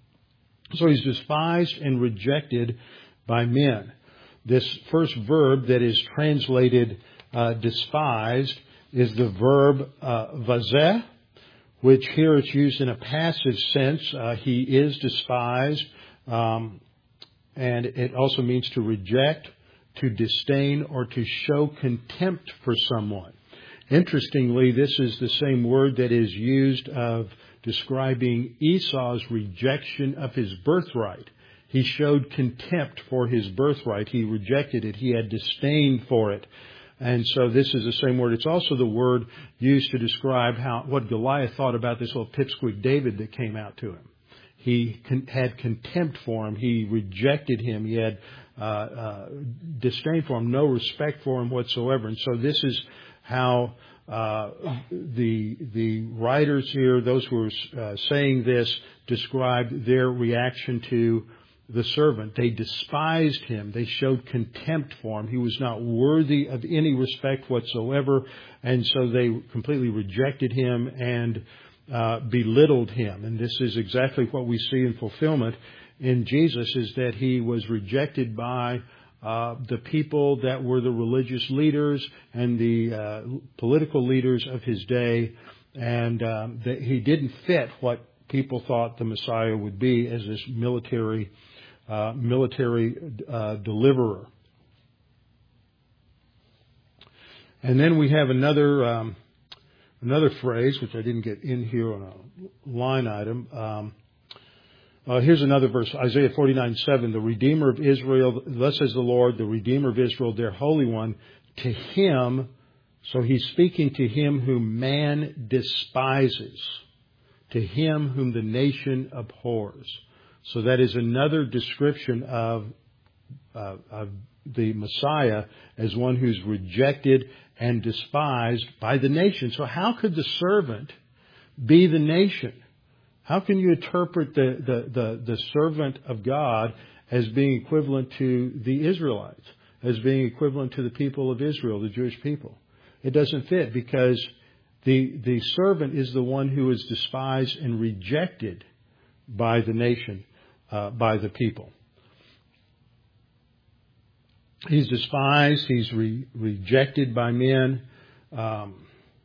So he's despised and rejected by men. This first verb that is translated uh, despised is the verb uh, vazeh, which here it's used in a passive sense. Uh, he is despised, um, and it also means to reject, to disdain, or to show contempt for someone. Interestingly, this is the same word that is used of describing Esau's rejection of his birthright. He showed contempt for his birthright. He rejected it. He had disdain for it. And so this is the same word. It's also the word used to describe how what Goliath thought about this little pipsqueak David that came out to him. He con- had contempt for him. He rejected him. He had uh, uh, disdain for him, no respect for him whatsoever. And so this is how uh, the the writers here, those who are uh, saying this, described their reaction to the servant. They despised him. They showed contempt for him. He was not worthy of any respect whatsoever. And so they completely rejected him and uh, belittled him. And this is exactly what we see in fulfillment in Jesus, is that he was rejected by uh, the people that were the religious leaders and the uh, political leaders of his day. And um, that he didn't fit what people thought the Messiah would be as this military Uh, military uh, deliverer. And then we have another um, another phrase, which I didn't get in here on a line item. Um, uh, here's another verse, Isaiah forty-nine seven. The Redeemer of Israel, thus says the Lord, the Redeemer of Israel, their Holy One, to him, so he's speaking to him whom man despises, to him whom the nation abhors. So that is another description of, uh, of the Messiah as one who's rejected and despised by the nation. So how could the servant be the nation? How can you interpret the, the, the, the servant of God as being equivalent to the Israelites, as being equivalent to the people of Israel, the Jewish people? It doesn't fit, because the, the servant is the one who is despised and rejected by the nation. Uh, by the people. He's despised. He's re- rejected by men. Um,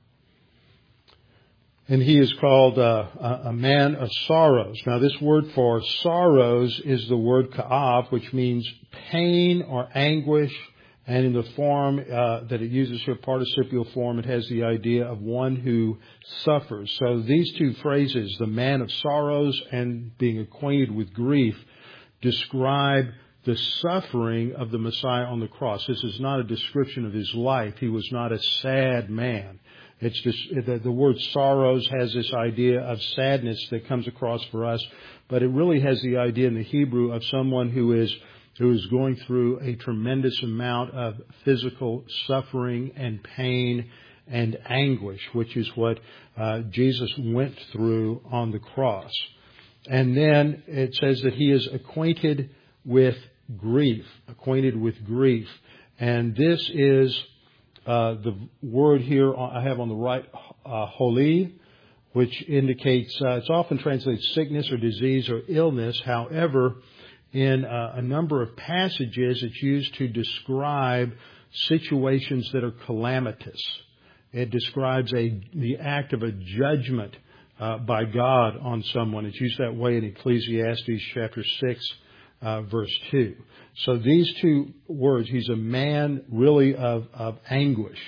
and he is called uh, a, a man of sorrows. Now, this word for sorrows is the word ka'av, which means pain or anguish. And in the form uh, that it uses here, participial form, it has the idea of one who suffers. So these two phrases, the man of sorrows and being acquainted with grief, describe the suffering of the Messiah on the cross. This is not a description of his life. He was not a sad man. It's just the, the word sorrows has this idea of sadness that comes across for us, but it really has the idea in the Hebrew of someone who is who is going through a tremendous amount of physical suffering and pain and anguish, which is what uh, Jesus went through on the cross. And then it says that he is acquainted with grief, acquainted with grief. And this is uh, the word here I have on the right, uh, holy, which indicates, uh, it's often translated sickness or disease or illness. However, in uh, a number of passages, it's used to describe situations that are calamitous. It describes a the act of a judgment uh, by God on someone. It's used that way in Ecclesiastes chapter six, uh, verse two. So these two words, he's a man really of, of anguish.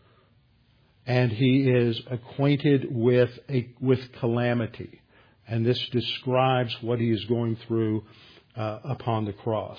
And he is acquainted with a with calamity. And this describes what he is going through Uh, upon the cross.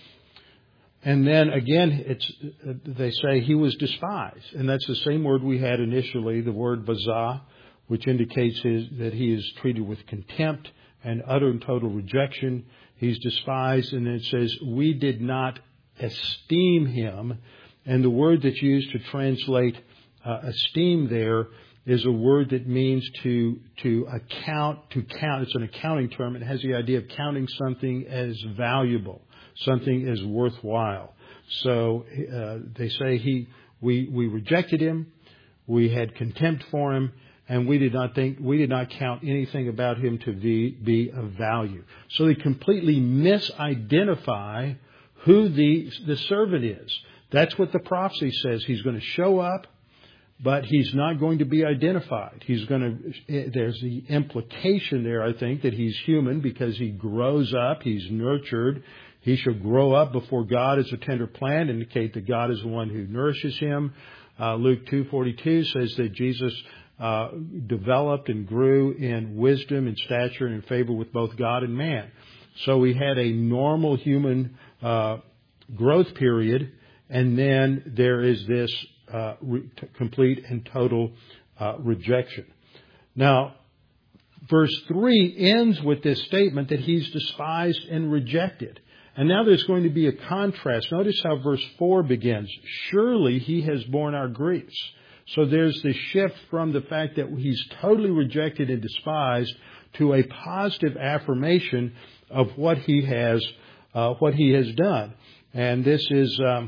And then again, it's they say he was despised. And that's the same word we had initially, the word vazah, which indicates his, that he is treated with contempt and utter and total rejection. He's despised. And then it says, we did not esteem him. And the word that's used to translate uh, esteem there is a word that means to to account, to count. It's an accounting term. It has the idea of counting something as valuable, something as worthwhile. So uh, they say he we we rejected him, we had contempt for him, and we did not think we did not count anything about him to be be of value. So they completely misidentify who the the servant is. That's what the prophecy says. He's going to show up, but he's not going to be identified. He's going to, there's the implication there, I think, that he's human because he grows up, he's nurtured. He shall grow up before God as a tender plant, indicate that God is the one who nourishes him. Uh, Luke two forty-two says that Jesus uh, developed and grew in wisdom and stature and in favor with both God and man. So we had a normal human uh, growth period, and then there is this Uh, re- complete and total uh, rejection. Now, verse three ends with this statement that he's despised and rejected. And now there's going to be a contrast. Notice how verse four begins. Surely he has borne our griefs. So there's this shift from the fact that he's totally rejected and despised to a positive affirmation of what he has, uh, what he has done. And this is, um,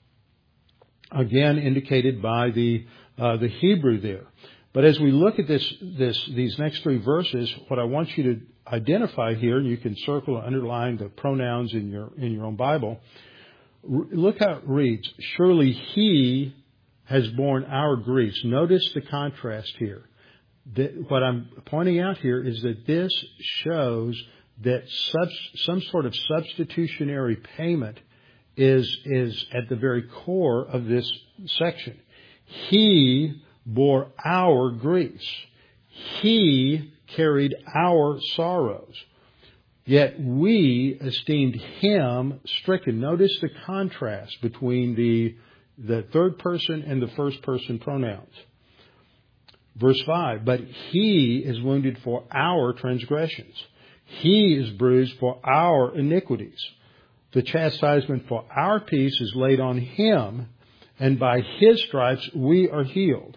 again, indicated by the uh, the Hebrew there. But as we look at this, this these next three verses, what I want you to identify here, and you can circle and underline the pronouns in your in your own Bible. R- look how it reads: "Surely He has borne our griefs." Notice the contrast here. That what I'm pointing out here is that this shows that sub- some sort of substitutionary payment is is at the very core of this section. He bore our griefs. He carried our sorrows. Yet we esteemed him stricken. Notice the contrast between the, the third person and the first person pronouns. Verse five, but he is wounded for our transgressions. He is bruised for our iniquities. The chastisement for our peace is laid on him, and by his stripes we are healed.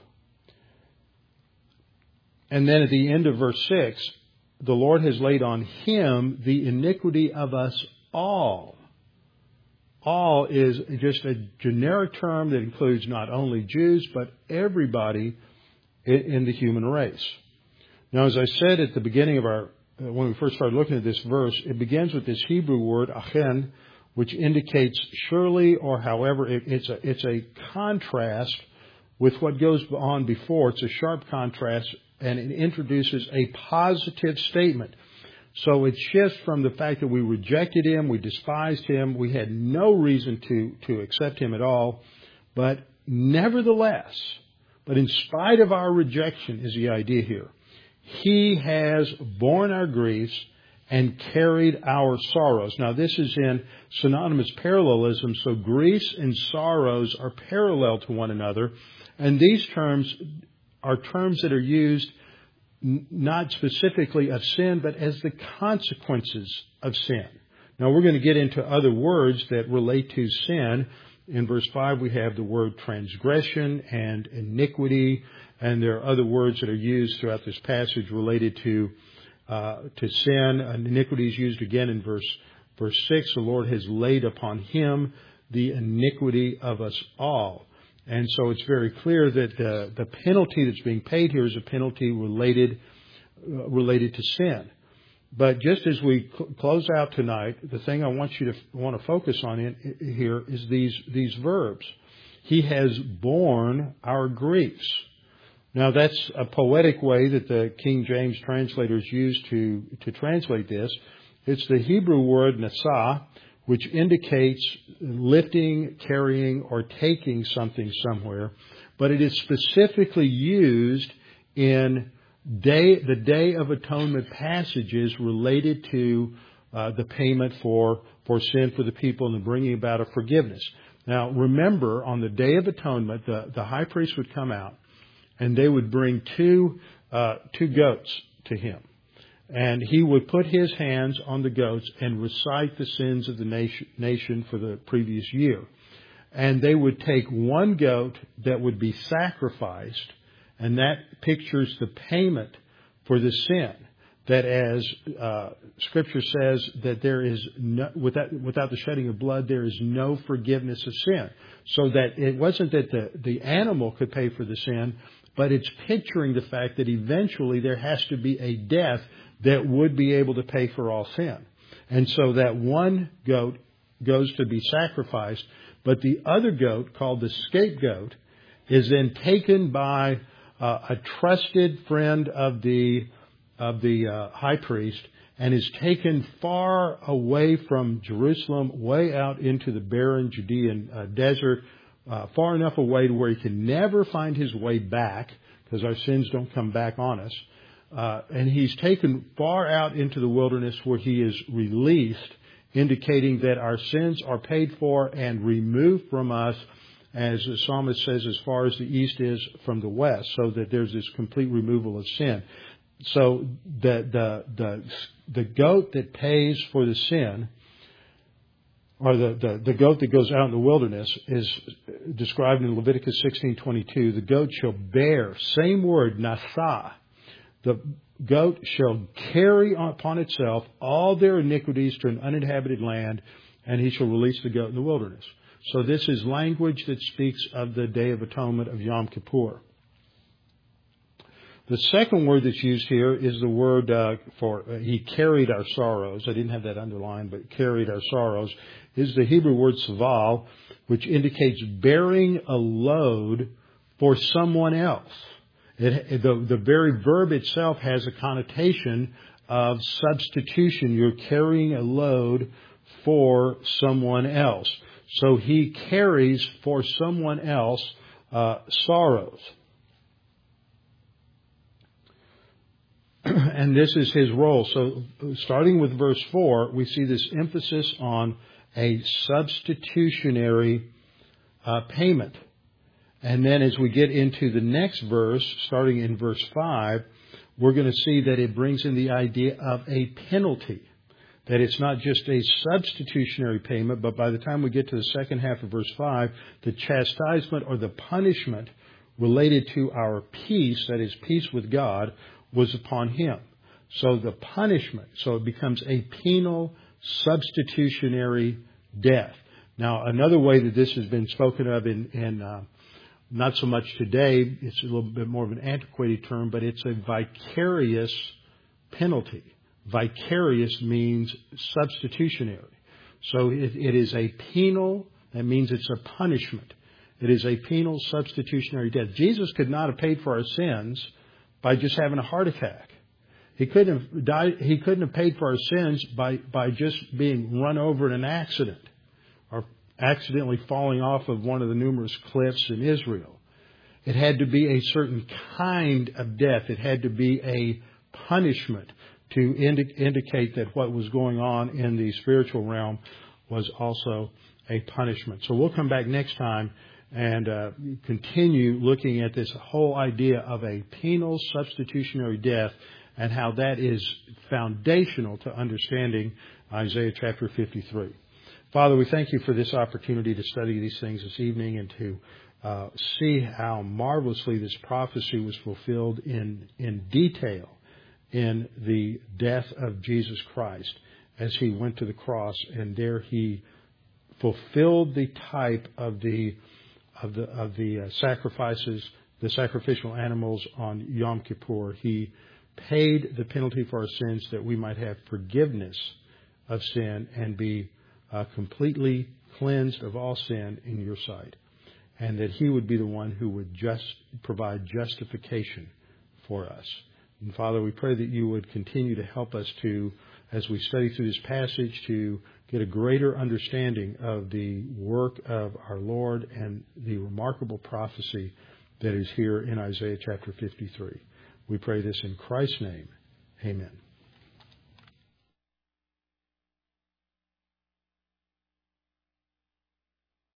And then at the end of verse six, the Lord has laid on him the iniquity of us all. All is just a generic term that includes not only Jews, but everybody in the human race. Now, as I said at the beginning of our, when we first started looking at this verse, it begins with this Hebrew word, achen, which indicates surely or however. It, it's a, it's a contrast with what goes on before. It's a sharp contrast, and it introduces a positive statement. So it shifts from the fact that we rejected him, we despised him, we had no reason to, to accept him at all, but nevertheless, but in spite of our rejection is the idea here. He has borne our griefs and carried our sorrows. Now this is in synonymous parallelism, so griefs and sorrows are parallel to one another, and these terms are terms that are used not specifically of sin, but as the consequences of sin. Now we're going to get into other words that relate to sin. In verse five, we have the word transgression and iniquity, and there are other words that are used throughout this passage related to uh, to sin. Iniquity is used again in verse verse six. The Lord has laid upon him the iniquity of us all. And so it's very clear that the, the penalty that's being paid here is a penalty related uh, related to sin. But just as we cl- close out tonight, the thing I want you to f- want to focus on in, here is these these verbs. He has borne our griefs. Now that's a poetic way that the King James translators use to to translate this. It's the Hebrew word nasah, which indicates lifting, carrying, or taking something somewhere, but it is specifically used in day, the Day of Atonement passages related to uh, the payment for, for sin for the people and the bringing about of forgiveness. Now, remember, on the Day of Atonement, the, the high priest would come out, and they would bring two uh, two goats to him. And he would put his hands on the goats and recite the sins of the nation, nation for the previous year. And they would take one goat that would be sacrificed, and that pictures the payment for the sin. That as uh, Scripture says, that there is no, without, without the shedding of blood, there is no forgiveness of sin. So that it wasn't that the, the animal could pay for the sin, but it's picturing the fact that eventually there has to be a death that would be able to pay for all sin. And so that one goat goes to be sacrificed, but the other goat, called the scapegoat, is then taken by uh, a trusted friend of the of the uh, high priest and is taken far away from Jerusalem, way out into the barren Judean uh, desert, uh, far enough away to where he can never find his way back, because our sins don't come back on us. Uh, and he's taken far out into the wilderness where he is released, indicating that our sins are paid for and removed from us, as the psalmist says, as far as the east is from the west, so that there's this complete removal of sin. So the the the, the goat that pays for the sin, or the, the, the goat that goes out in the wilderness, is described in Leviticus sixteen twenty-two. The goat shall bear, same word, nasah. The goat shall carry upon itself all their iniquities to an uninhabited land, and he shall release the goat in the wilderness. So this is language that speaks of the Day of Atonement of Yom Kippur. The second word that's used here is the word uh, for uh, he carried our sorrows. I didn't have that underlined, but carried our sorrows is the Hebrew word saval, which indicates bearing a load for someone else. It, the, the very verb itself has a connotation of substitution. You're carrying a load for someone else. So he carries for someone else uh, sorrows. And this is his role. So starting with verse four, we see this emphasis on a substitutionary uh, payment. And then as we get into the next verse, starting in verse five, we're going to see that it brings in the idea of a penalty. That it's not just a substitutionary payment, but by the time we get to the second half of verse five, the chastisement or the punishment related to our peace, that is peace with God, was upon him. So the punishment, so it becomes a penal substitutionary death. Now, another way that this has been spoken of in, in uh, not so much today, it's a little bit more of an antiquated term, but it's a vicarious penalty. Vicarious means substitutionary. So it, it is a penal, that means it's a punishment. It is a penal substitutionary death. Jesus could not have paid for our sins by just having a heart attack. He couldn't have died, he couldn't have paid for our sins by, by just being run over in an accident or accidentally falling off of one of the numerous cliffs in Israel. It had to be a certain kind of death. It had to be a punishment to indi- indicate that what was going on in the spiritual realm was also a punishment. So we'll come back next time and uh, continue looking at this whole idea of a penal substitutionary death and how that is foundational to understanding Isaiah chapter fifty-three. Father, we thank you for this opportunity to study these things this evening and to uh, see how marvelously this prophecy was fulfilled in, in detail in the death of Jesus Christ as he went to the cross, and there he fulfilled the type of the of the of the uh, sacrifices, the sacrificial animals on Yom Kippur. He paid the penalty for our sins that we might have forgiveness of sin and be uh, completely cleansed of all sin in your sight, and that he would be the one who would just provide justification for us. And Father, we pray that you would continue to help us to, as we study through this passage, to get a greater understanding of the work of our Lord and the remarkable prophecy that is here in Isaiah chapter fifty-three. We pray this in Christ's name. Amen.